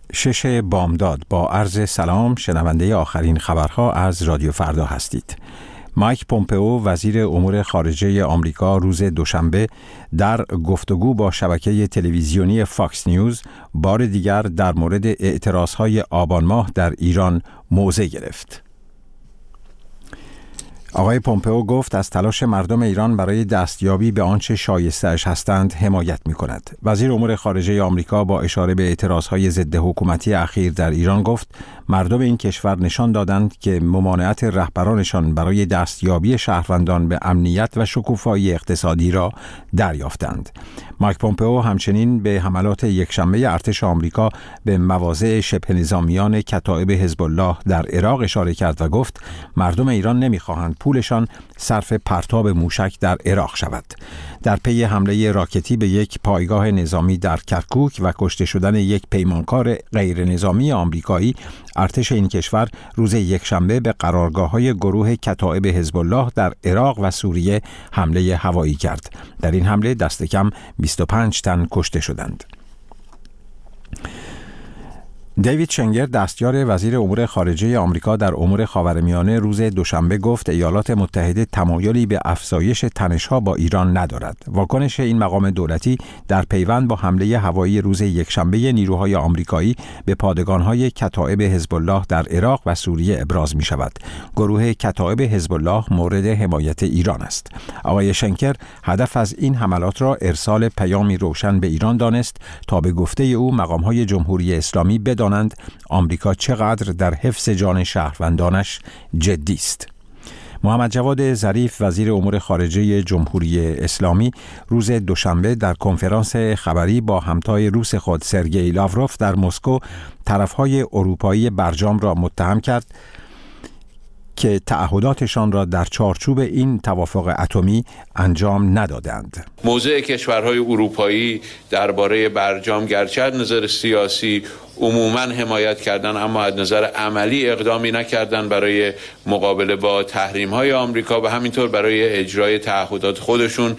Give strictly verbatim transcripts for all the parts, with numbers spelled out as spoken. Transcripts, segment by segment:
شش بامداد با عرض سلام، شنونده آخرین خبرها از رادیو فردا هستید. مایک پومپئو وزیر امور خارجه آمریکا روز دوشنبه در گفتگو با شبکه تلویزیونی فاکس نیوز بار دیگر در مورد اعتراضهای آبان ماه در ایران موضع گرفت. آقای پومپئو گفت از تلاش مردم ایران برای دستیابی به آنچه شایسته‌اش هستند حمایت می‌کند. وزیر امور خارجه آمریکا با اشاره به اعتراضهای ضد حکومتی اخیر در ایران گفت مردم این کشور نشان دادند که ممانعت رهبرانشان برای دستیابی شهروندان به امنیت و شکوفایی اقتصادی را دریافتند. مایک پومپئو همچنین به حملات یکشنبه ارتش آمریکا به مواضع شبه نظامیان کتایب حزب الله در عراق اشاره کرد و گفت مردم ایران نمی‌خواهند پولشان صرف پرتاب موشک در عراق شود. در پی حمله راکتی به یک پایگاه نظامی در کرکوک و کشته شدن یک پیمانکار غیر نظامی آمریکایی، ارتش این کشور روز یکشنبه به قرارگاه‌های گروه کتایب حزب الله در عراق و سوریه حمله هوایی کرد. در این حمله دست کم بیست و پنج تن کشته شدند. دیوید شنگر دستیار وزیر امور خارجه آمریکا در امور خاورمیانه روز دوشنبه گفت ایالات متحده تمایلی به افزایش تنش‌ها با ایران ندارد. واکنش این مقام دولتی در پیوند با حمله هوایی روز یکشنبه نیروهای آمریکایی به پادگان‌های کتایب حزب الله در عراق و سوریه ابراز می‌شود. گروه کتایب حزب الله مورد حمایت ایران است. آقای شنکر هدف از این حملات را ارسال پیامی روشن به ایران دانست تا به گفته او مقام‌های جمهوری اسلامی بدانند آمریکا چقدر در حفظ جان شهروندانش جدی است. محمد جواد ظریف وزیر امور خارجه جمهوری اسلامی روز دوشنبه در کنفرانس خبری با همتای روس خود سرگئی لاوروف در مسکو طرفهای اروپایی برجام را متهم کرد که تعهداتشان را در چارچوب این توافق اتمی انجام ندادند. موضع کشورهای اروپایی درباره برجام گرچه از نظر سیاسی عموماً حمایت کردن، اما از نظر عملی اقدامی نکردن برای مقابله با تحریم‌های آمریکا و همینطور برای اجرای تعهدات خودشون.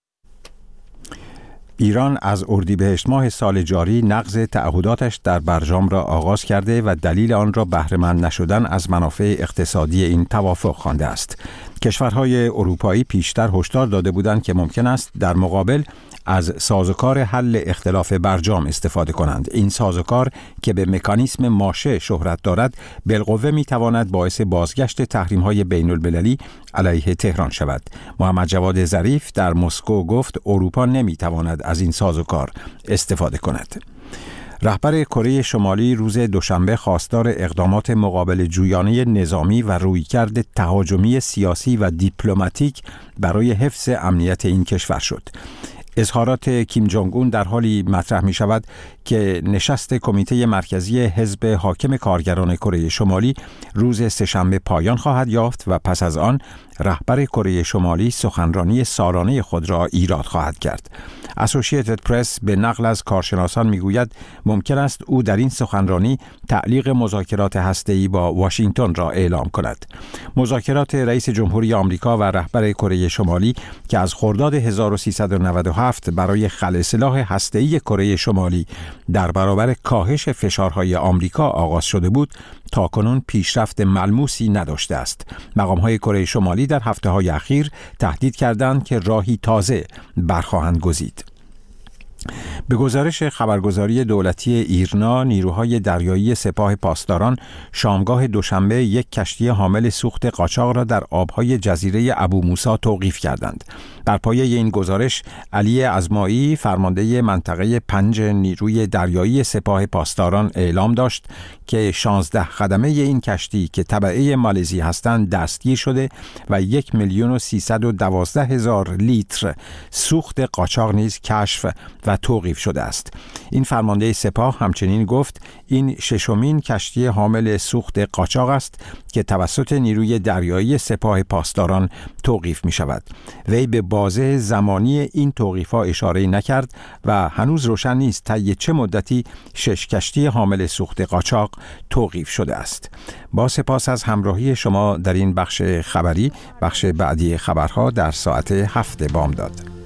ایران از اردیبهشت ماه سال جاری نقض تعهداتش در برجام را آغاز کرده و دلیل آن را بهره‌مند نشدن از منافع اقتصادی این توافق خوانده است. کشورهای اروپایی پیشتر هشدار داده بودند که ممکن است در مقابل از سازوکار حل اختلاف برجام استفاده کنند. این سازوکار که به مکانیسم ماشه شهرت دارد، بالقوه میتواند باعث بازگشت تحریم‌های بین‌المللی علیه تهران شود. محمد جواد ظریف در مسکو گفت اروپا نمیتواند از این سازوکار استفاده کند. رهبر کره شمالی روز دوشنبه خواستار اقدامات مقابل جویانه نظامی و رویکرد تهاجمی سیاسی و دیپلماتیک برای حفظ امنیت این کشور شد. اظهارات کیم جونگ اون در حالی مطرح می شود که نشست کمیته مرکزی حزب حاکم کارگران کره شمالی روز سه‌شنبه پایان خواهد یافت و پس از آن رهبر کره شمالی سخنرانی سالانه خود را ایراد خواهد کرد. اسوسییتد پرس به نقل از کارشناسان میگوید ممکن است او در این سخنرانی تعلیق مذاکرات هسته‌ای با واشنگتن را اعلام کند. مذاکرات رئیس جمهوری آمریکا و رهبر کره شمالی که از خرداد هزار و سیصد و نود و هفت برای خلع سلاح هسته‌ای کره شمالی در برابر کاهش فشارهای آمریکا آغاز شده بود، تاکنون پیشرفت ملموسی نداشته است. مقام‌های کره شمالی در هفته‌های اخیر تهدید کردند که راهی تازه برخواهند گزید. به گزارش خبرگزاری دولتی ایرنا، نیروهای دریایی سپاه پاسداران شامگاه دوشنبه یک کشتی حامل سوخت قاچاق را در آبهای جزیره ابو موسی توقیف کردند. در پایه این گزارش، علی ازمایی فرمانده منطقه پنج نیروی دریایی سپاه پاسداران اعلام داشت که شانزده خدمه این کشتی که تبعه مالزی هستند دستگیر شده و یک میلیون و سیصد و دوازده هزار لیتر سوخت قاچاق نیز کشف و توقیف شده است. این فرمانده سپاه همچنین گفت این ششمین کشتی حامل سوخت قاچاق است که توسط نیروی دریایی سپاه پاسداران توقیف می شود. وی به بازه زمانی این توقیف‌ها اشاره نکرد و هنوز روشن نیست طی چه مدتی شش کشتی حامل سوخت قاچاق توقیف شده است. با سپاس از همراهی شما در این بخش خبری، بخش بعدی خبرها در ساعت هفت بامداد.